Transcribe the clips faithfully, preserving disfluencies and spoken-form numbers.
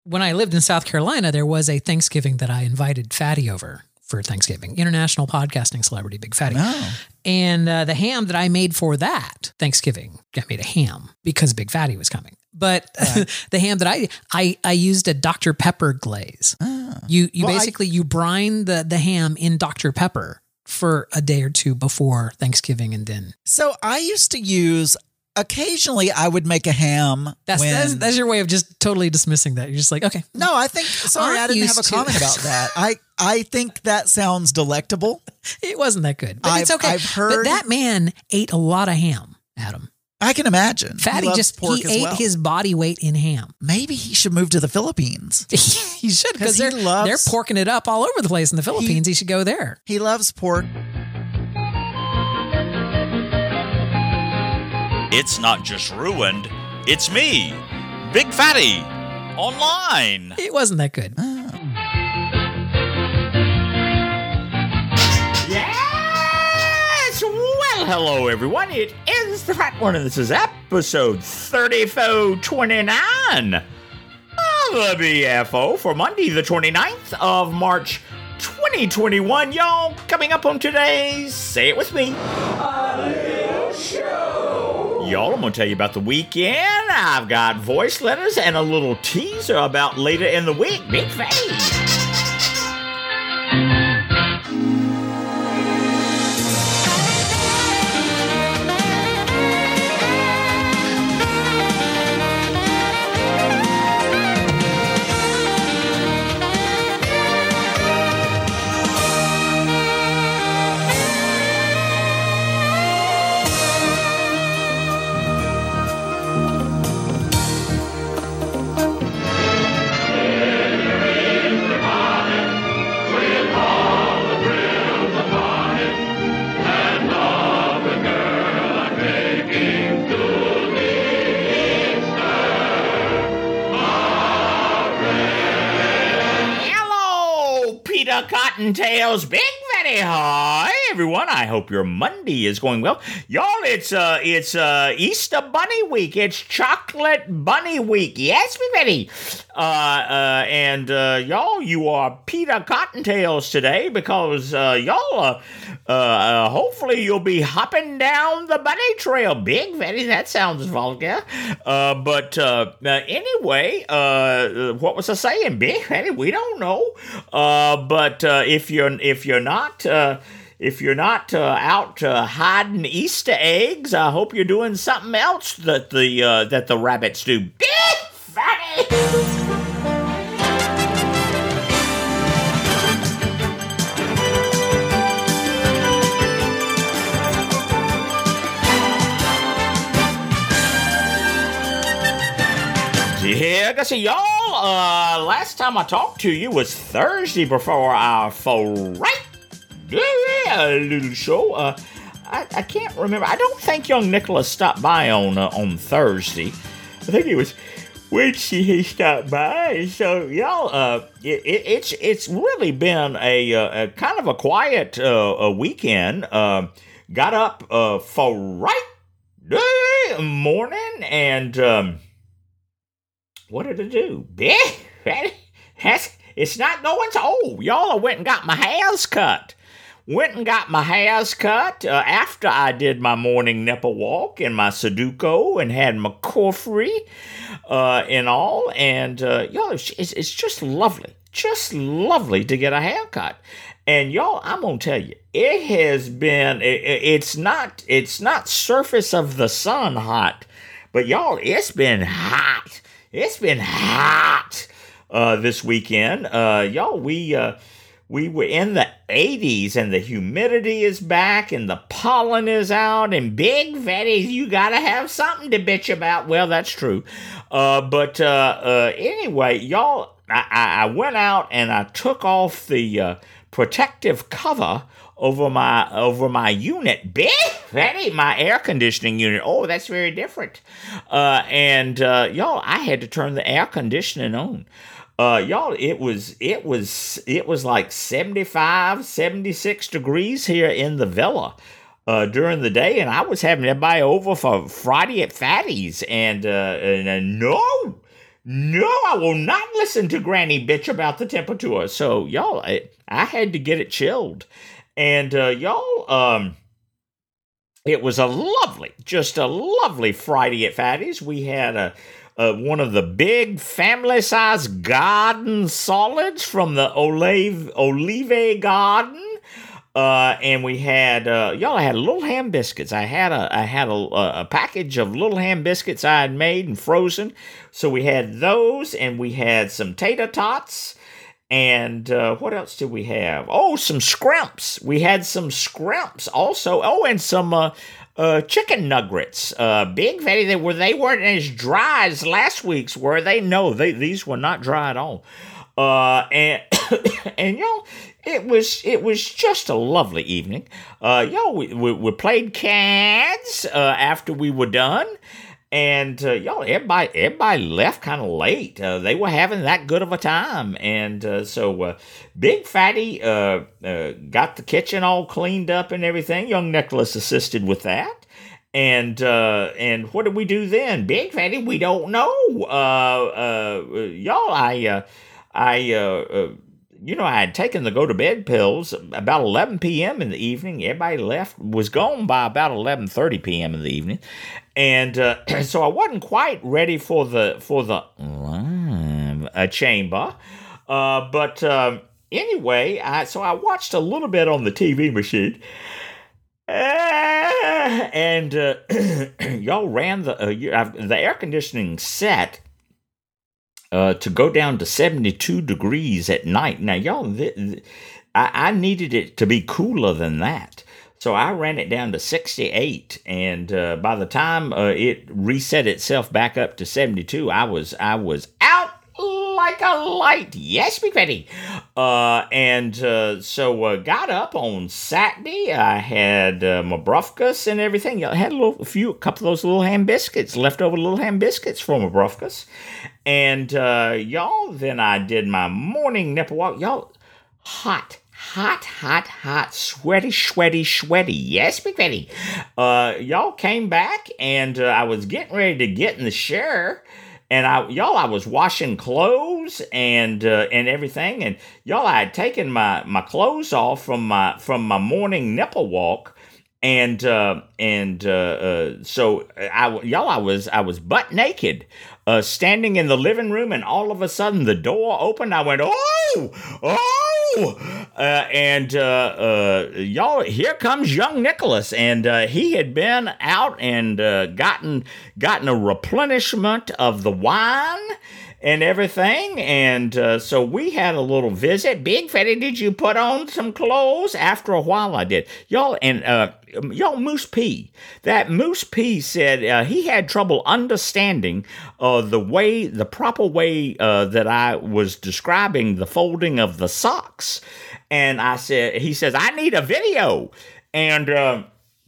when I lived in South Carolina, there was a Thanksgiving that I invited Fatty over for Thanksgiving, international podcasting celebrity, Big Fatty. Oh. And uh, the ham that I made for that Thanksgiving, I made a ham because Big Fatty was coming. But right. the ham that I, I I used a Doctor Pepper glaze. Oh. You you well, basically, I, you brine the, the ham in Doctor Pepper for a day or two before Thanksgiving and then. So I used to use... Occasionally, I would make a ham. That's, when... that's that's your way of just totally dismissing that. You're just like, okay. No, I think. Sorry, I didn't have a comment to... about that. I I think that sounds delectable. It wasn't that good, but I've, it's okay. I've heard but that man ate a lot of ham, Adam. I can imagine. Fatty he just pork he as ate well. his body weight in ham. Maybe he should move to the Philippines. He should because they're loves... they're porking it up all over the place in the Philippines. He, he should go there. He loves pork. It's not just ruined, it's me, Big Fatty, online. It wasn't that good. Oh. Yes! Well, hello, everyone. It is the Fat One, and this is episode thirty-four twenty-nine of the B F O for Monday, the twenty-ninth of March, twenty twenty-one. Y'all, coming up on today's Say It With Me, a little show. Y'all, I'm going to tell you about the weekend. I've got voice letters and a little teaser about later in the week. Big Fatty. Cottontails, Big Fatty. Hi, everyone. I hope your Monday is going well. Y'all, it's uh, it's uh, Easter Bunny Week. It's Chocolate Bunny Week. Yes, Big Fatty. Uh, uh, and uh, y'all, you are Peter Cottontails today because uh, y'all, uh, uh, uh, hopefully you'll be hopping down the bunny trail. Big Fatty, that sounds vulgar. Uh, but uh, uh, anyway, uh, what was I saying? Big Fatty, we don't know. Uh, but uh, if you're if you're not uh, if you're not uh, out uh, hiding Easter eggs, I hope you're doing something else that the uh, that the rabbits do. Big Fatty. Yeah, I see y'all. Uh, last time I talked to you was Thursday before our Friday yeah, little show. Uh, I, I can't remember. I don't think young Nicholas stopped by on uh, on Thursday. I think it was Wednesday he stopped by. So y'all, uh, it, it, it's it's really been a, a, a kind of a quiet uh, a weekend. Uh, got up uh, Friday morning and. Um, What did I do? That's, it's not going so. Oh, y'all, I went and got my hairs cut. Went and got my hairs cut uh, after I did my morning nipple walk and my Sudoku and had my coffee uh, and all. And, uh, y'all, it's, it's just lovely. Just lovely to get a haircut. And, y'all, I'm going to tell you, it has been, it, it's not, it's not surface of the sun hot. But, y'all, it's been hot. It's been hot uh, this weekend. Uh, y'all, we uh, we were in the eighties, and the humidity is back, and the pollen is out, and Big Fatty, you gotta have something to bitch about. Well, that's true. Uh, but uh, uh, anyway, y'all, I, I went out and I took off the uh, protective cover over my over my unit. Big Fatty, my air conditioning unit. Oh, that's very different. Uh, and uh, y'all, I had to turn the air conditioning on. Uh, y'all, it was it was it was like seventy-five, seventy-six degrees here in the villa uh, during the day, and I was having everybody over for Friday at Fatty's, and uh, and uh, no. No, I will not listen to Granny bitch about the temperature. So, y'all, I, I had to get it chilled. And, uh, y'all, um, it was a lovely, just a lovely Friday at Fatty's. We had a, a one of the big family-sized garden solids from the Olive, Olive Garden. Uh, and we had, uh, y'all, I had little ham biscuits. I had a, I had a, a package of little ham biscuits I had made and frozen. So we had those, and we had some tater tots, and, uh, what else did we have? Oh, some scrimps. We had some scrimps also. Oh, and some, uh, uh, chicken nuggets. Uh, Big Fatty, they were, they weren't as dry as last week's, were they? No, they, these were not dry at all. Uh, and, and y'all, It was it was just a lovely evening. Uh, y'all, we, we, we played cards uh, after we were done, and uh, y'all, everybody everybody left kind of late. Uh, they were having that good of a time, and uh, so uh, Big Fatty uh, uh, got the kitchen all cleaned up and everything. Young Nicholas assisted with that. And uh, and what did we do then? Big Fatty, we don't know. Uh, uh, y'all, I uh, I. Uh, uh, You know, I had taken the go-to-bed pills about eleven p.m. in the evening. Everybody left, was gone by about eleven thirty p.m. in the evening. And uh, so I wasn't quite ready for the for the live uh, chamber. Uh, but uh, anyway, I, so I watched a little bit on the T V machine. Uh, and uh, y'all ran the, uh, the air conditioning set Uh, to go down to seventy-two degrees at night. Now, y'all, th- th- I-, I needed it to be cooler than that. So I ran it down to sixty-eight, and uh, by the time uh, it reset itself back up to seventy-two, I was I was out like a light. Yes, Big Fatty. Uh, and uh, so uh, got up on Saturday. I had uh, my brufkas and everything. I had a little, a few, a couple of those little ham biscuits, leftover little ham biscuits from my brufkas. And, uh, y'all, then I did my morning nipple walk. Y'all, hot, hot, hot, hot, sweaty, sweaty, sweaty. Yes, Big Fatty. Uh, y'all came back, and uh, I was getting ready to get in the shower. And I, y'all, I was washing clothes and uh, and everything. And y'all, I had taken my, my clothes off from my from my morning nipple walk. And uh, and uh, uh, so I, y'all, I was I was butt naked, uh, standing in the living room, and all of a sudden the door opened. I went, oh, oh, uh, and uh, uh, y'all, here comes young Nicholas, and uh, he had been out and uh, gotten gotten a replenishment of the wine and everything, and uh, so we had a little visit. Big Fatty, did you put on some clothes? After a while, I did. Y'all, and uh, y'all, Moose P. That Moose P said uh, he had trouble understanding uh, the way, the proper way uh, that I was describing the folding of the socks. And I said, he says, I need a video. And uh,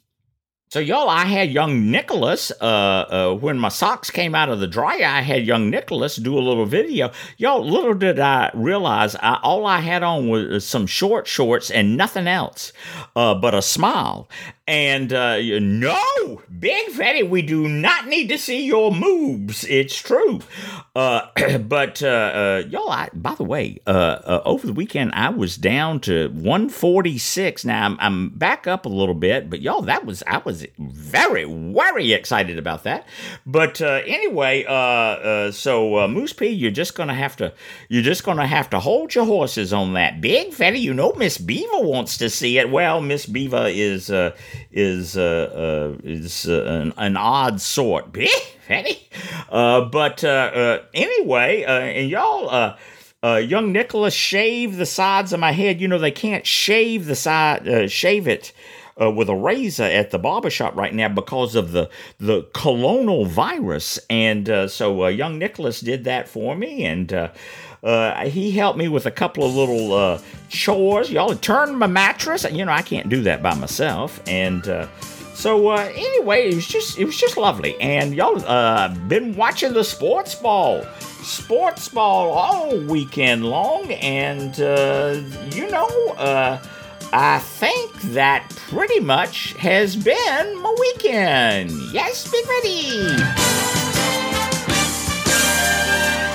so, y'all, I had young Nicholas, uh, uh, when my socks came out of the dryer, I had young Nicholas do a little video. Y'all, little did I realize, I, all I had on was some short shorts and nothing else uh, but a smile. And, uh, no, Big Fatty, we do not need to see your moves. It's true. Uh, but, uh, uh, y'all, I, by the way, uh, uh, over the weekend, I was down to one forty-six. Now, I'm, I'm back up a little bit, but y'all, that was, I was very, very excited about that. But, uh, anyway, uh, uh, so, uh, Moose P, you're just gonna have to, you're just gonna have to hold your horses on that. Big Fatty, you know, Miss Beaver wants to see it. Well, Miss Beaver is, uh, is uh, uh, is uh, an, an odd sort, Fatty. Uh, but uh, uh, anyway, uh, and y'all, uh, uh, young Nicholas shaved the sides of my head. You know, they can't shave the side, uh, shave it uh, with a razor at the barbershop right now because of the the coronavirus. And uh, so uh, young Nicholas did that for me, and uh, Uh, he helped me with a couple of little uh, chores. Y'all turned my mattress. You know, I can't do that by myself. And uh, so uh, anyway, it was just it was just lovely. And y'all uh, been watching the sports ball, sports ball all weekend long. And uh, you know, uh, I think that pretty much has been my weekend. Yes, Big Fatty.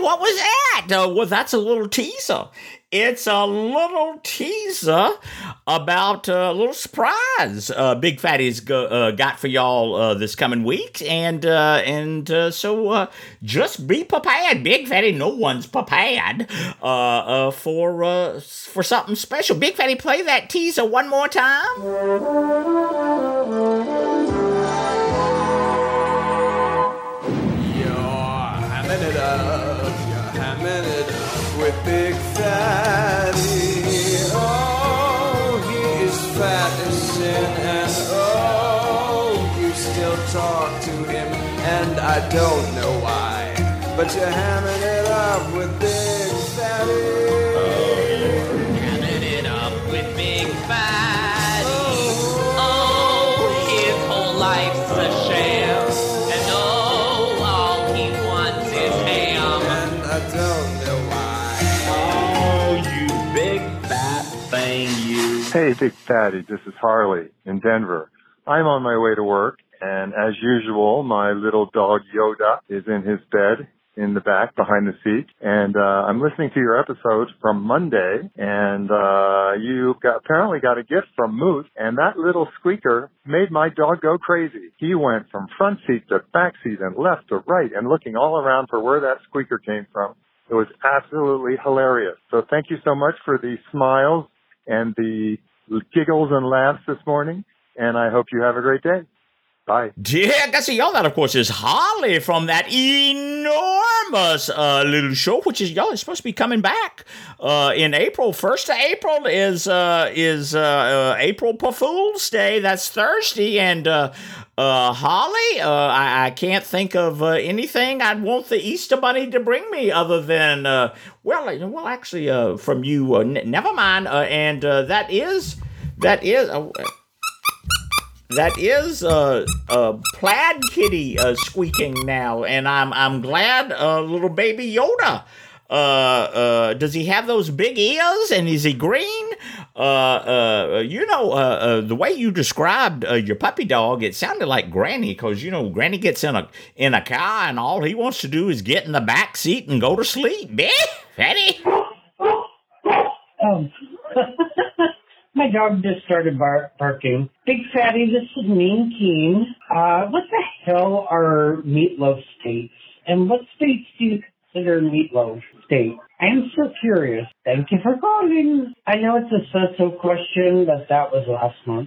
what was that? Uh, well, that's a little teaser. It's a little teaser about a little surprise uh, Big Fatty's go, uh, got for y'all uh, this coming week. And uh, and uh, so uh, just be prepared, Big Fatty. No one's prepared uh, uh, for uh, for something special. Big Fatty, play that teaser one more time. You're hamming it up, you're hamming it up with Big Fatty. Oh, he is fat as sin, and oh, you still talk to him, and I don't know why, but you're hamming it up with Big Fatty. Oh, you're hamming it up with Big Fatty. Oh, oh his whole life's a sham, and oh, all he wants is ham, and I don't know why. Oh, you big fat thing, you. Hey, Big Fatty, this is Harley in Denver. I'm on my way to work, and as usual, my little dog Yoda is in his bed in the back behind the seat, and uh, I'm listening to your episode from Monday, and uh, you got, apparently got a gift from Moose, and that little squeaker made my dog go crazy. He went from front seat to back seat and left to right and looking all around for where that squeaker came from. It was absolutely hilarious. So thank you so much for the smiles and the giggles and laughs this morning, and I hope you have a great day. Bye. Yeah, that's a y'all. That, of course, is Holly from that enormous uh, little show, which is y'all is supposed to be coming back uh, in April. First of April is uh, is uh, uh, April Fool's Day. That's Thursday, and uh, uh, Holly, uh, I, I can't think of uh, anything I'd want the Easter Bunny to bring me other than uh, well, well, actually, uh, from you. Uh, n- never mind, uh, and uh, that is that is. Uh, That is uh, uh, Plaid Kitty uh, squeaking now, and I'm I'm glad uh, little baby Yoda. Uh, uh, does he have those big ears, and is he green? Uh, uh, you know, uh, uh, the way you described uh, your puppy dog, it sounded like Granny, because you know Granny gets in a in a car, and all he wants to do is get in the back seat and go to sleep. Biff, Fatty. Oh. My dog just started bar- barking. Big Fatty, this is Mean Keen. Uh, what the hell are meatloaf states? And what states do you consider meatloaf state? I am so curious. Thank you for calling. I know it's a so-so question, but that was last month.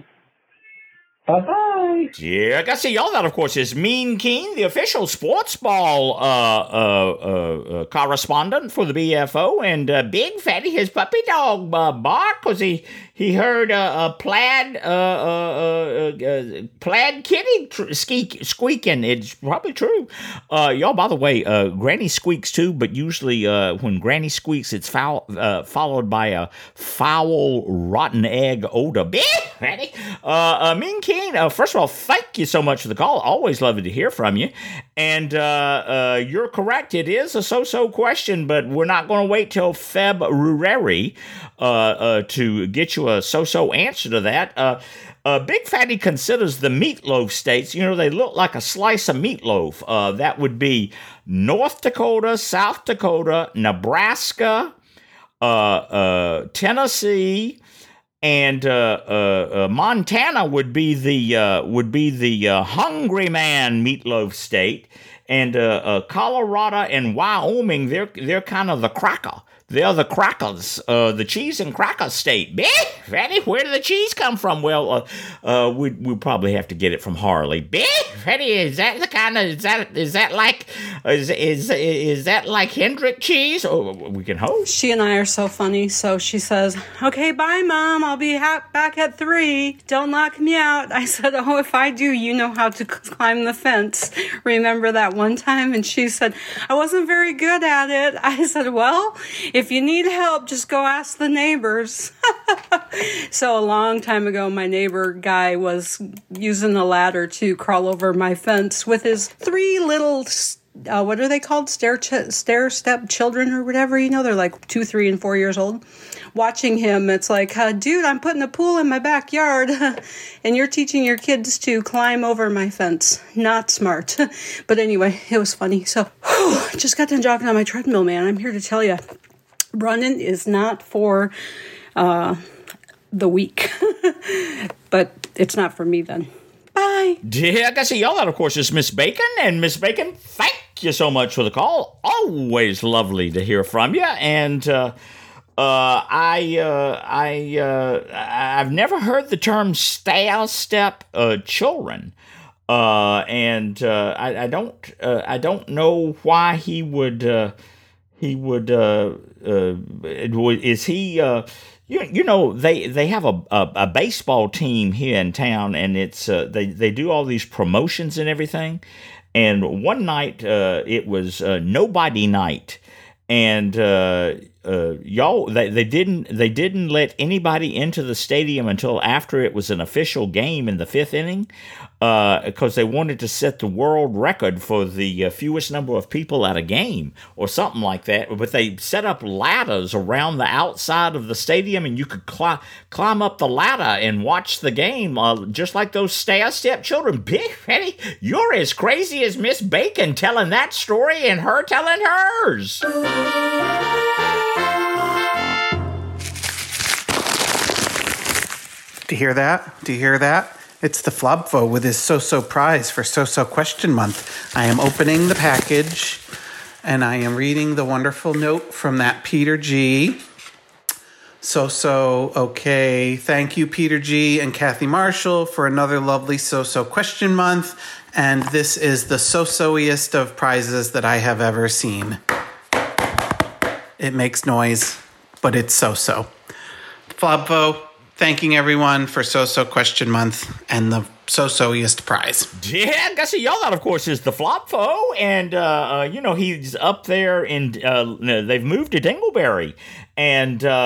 Bye-bye. Yeah, I got to see y'all. That, of course, is Mean Keen, the official sports ball uh, uh, uh, uh, correspondent for the B F O, and uh, Big Fatty, his puppy dog, uh, bark because he he heard uh, a plaid uh, uh, uh, uh, plaid kitty tr- squeak, squeaking. It's probably true. Uh, y'all, by the way, uh, Granny squeaks too, but usually uh, when Granny squeaks, it's foul, uh, followed by a foul, rotten egg odor. Big Fatty, uh, uh, Mean Keen. Uh, first of all, thank you so much for the call. Always love to hear from you. And uh, uh, you're correct. It is a so-so question, but we're not going to wait till February uh, uh, to get you a so-so answer to that. Uh, uh, Big Fatty considers the meatloaf states, you know, they look like a slice of meatloaf. Uh, that would be North Dakota, South Dakota, Nebraska, uh, uh, Tennessee, and uh, uh, uh, Montana would be the uh, would be the uh, Hungry Man meatloaf state, and uh, uh, Colorado and Wyoming they're they're kind of the cracker. They're the crackers, uh, the cheese and cracker state. Biff, Fatty, where did the cheese come from? Well, uh, uh, we we probably have to get it from Harley. Biff, Fatty, is that the kind of is that is that like is is is that like Hendrick cheese? Oh, we can hope. She and I are so funny. So she says, "Okay, bye, Mom. I'll be ha- back at three. Don't lock me out." I said, "Oh, if I do, you know how to climb the fence. Remember that one time?" And she said, "I wasn't very good at it." I said, "Well, if you need help, just go ask the neighbors." So a long time ago, my neighbor guy was using a ladder to crawl over my fence with his three little uh, what are they called? Stair ch- stair step children or whatever. You know, they're like two, three, and four years old. Watching him, it's like, uh, dude, I'm putting a pool in my backyard, and you're teaching your kids to climb over my fence. Not smart. But anyway, it was funny. So, whew, just got done jogging on my treadmill, man. I'm here to tell you, running is not for uh, the weak. But it's not for me then. Bye. Yeah, I guess y'all that, of course, is Miss Bacon. And Miss Bacon, thank you so much for the call. Always lovely to hear from you. And uh, uh, I, uh, I, uh, I've never heard the term stair step uh, children. Uh, and uh, I, I don't, uh, I don't know why he would, uh, he would. Uh, uh, is he? Uh, You, you know, they, they have a, a, a baseball team here in town, and it's uh, they, they do all these promotions and everything. And one night, uh, it was uh, nobody night, and uh, uh, y'all they, they didn't they didn't let anybody into the stadium until after it was an official game in the fifth inning, because uh, they wanted to set the world record for the uh, fewest number of people at a game or something like that. But they set up ladders around the outside of the stadium, and you could cli- climb up the ladder and watch the game, uh, just like those stair-step children. Big Fatty, you're as crazy as Miss Bacon telling that story and her telling hers. Do you hear that? Do you hear that? It's the Flopfo with his So-So prize for So-So Question Month. I am opening the package, and I am reading the wonderful note from that Peter G. So-So, okay. Thank you, Peter G. and Kathy Marshall, for another lovely So-So Question Month. And this is the So-Soiest of prizes that I have ever seen. It makes noise, but it's So-So. Flopfo, thanking everyone for So-So Question Month and the So-Soiest prize. Yeah, guess y'all that, of course, is the Flopfo, and uh, uh, you know he's up there, and uh, they've moved to Dingleberry. And uh,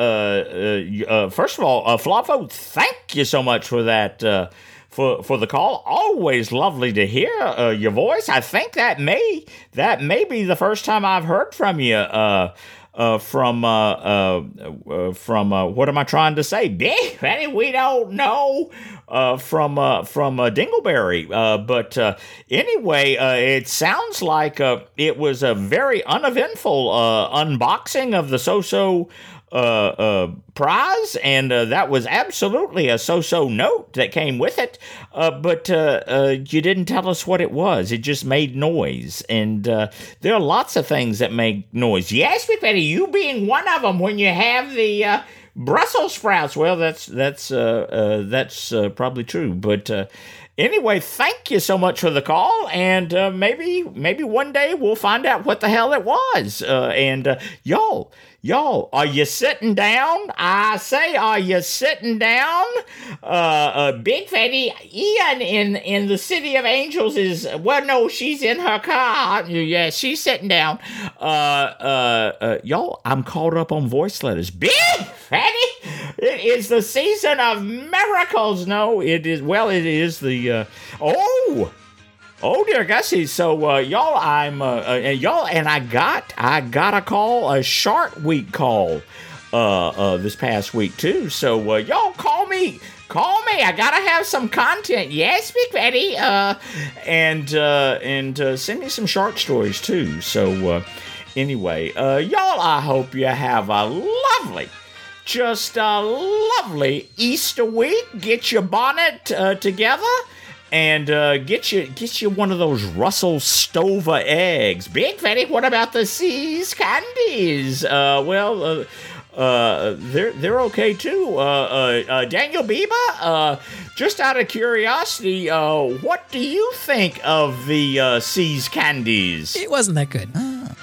uh, uh, first of all, uh, Flopfo, thank you so much for that. Uh, For, for the call. Always lovely to hear uh, your voice. I think that may that may be the first time I've heard from you. Uh, uh, from uh, uh, uh, from uh, what am I trying to say? Big Fatty, we don't know. Uh, from uh, from uh, Dingleberry. Uh, but uh, anyway, uh, it sounds like uh, it was a very uneventful uh, unboxing of the So-So Uh, uh, prize, and uh, that was absolutely a so-so note that came with it, uh, but uh, uh, you didn't tell us what it was. It just made noise, and uh, there are lots of things that make noise. Yes, Big Fatty, you being one of them when you have the uh, Brussels sprouts. Well, that's that's uh, uh, that's uh, probably true, but uh, anyway, thank you so much for the call, and uh, maybe maybe one day we'll find out what the hell it was, uh, and uh, y'all, Y'all, are you sitting down? I say, are you sitting down? Uh, uh, Big Fatty, Ian in, in the City of Angels is, well, no, she's in her car. Yeah, she's sitting down. Uh, uh, uh, y'all, I'm caught up on voice letters. Big Fatty, it is the season of miracles. No, it is, well, it is the, uh, oh, Oh dear Gussie, so uh, y'all, I'm uh, uh, y'all, and I got I got a call, a Shark Week call, uh, uh, this past week too. So uh, y'all call me, call me. I gotta have some content. Yes, Big Fatty, uh, and uh, and uh, send me some shark stories too. So uh, anyway, uh, y'all, I hope you have a lovely, just a lovely Easter week. Get your bonnet uh, together. And uh, get you get you one of those Russell Stover eggs. Big Fatty, what about the See's candies? Uh, well, uh, uh, they're they're okay too. Uh, uh, uh, Daniel Bieber, uh, just out of curiosity, uh, what do you think of the uh, See's candies? It wasn't that good.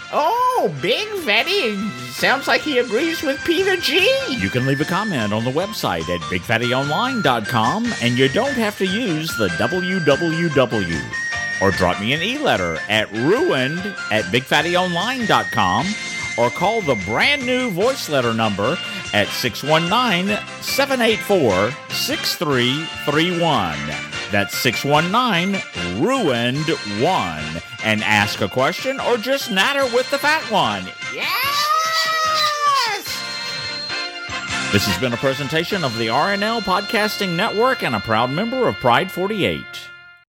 Oh, Big Fatty, sounds like he agrees with Peter G. You can leave a comment on the website at big fatty online dot com, and you don't have to use the W W W. Or drop me an e-letter at ruined at big fatty online dot com, or call the brand new voice letter number at six one nine, seven eight four, six three three one. That's six one nine, ruined one. And ask a question or just natter with the fat one. Yes! This has been a presentation of the R N L Podcasting Network and a proud member of Pride forty-eight.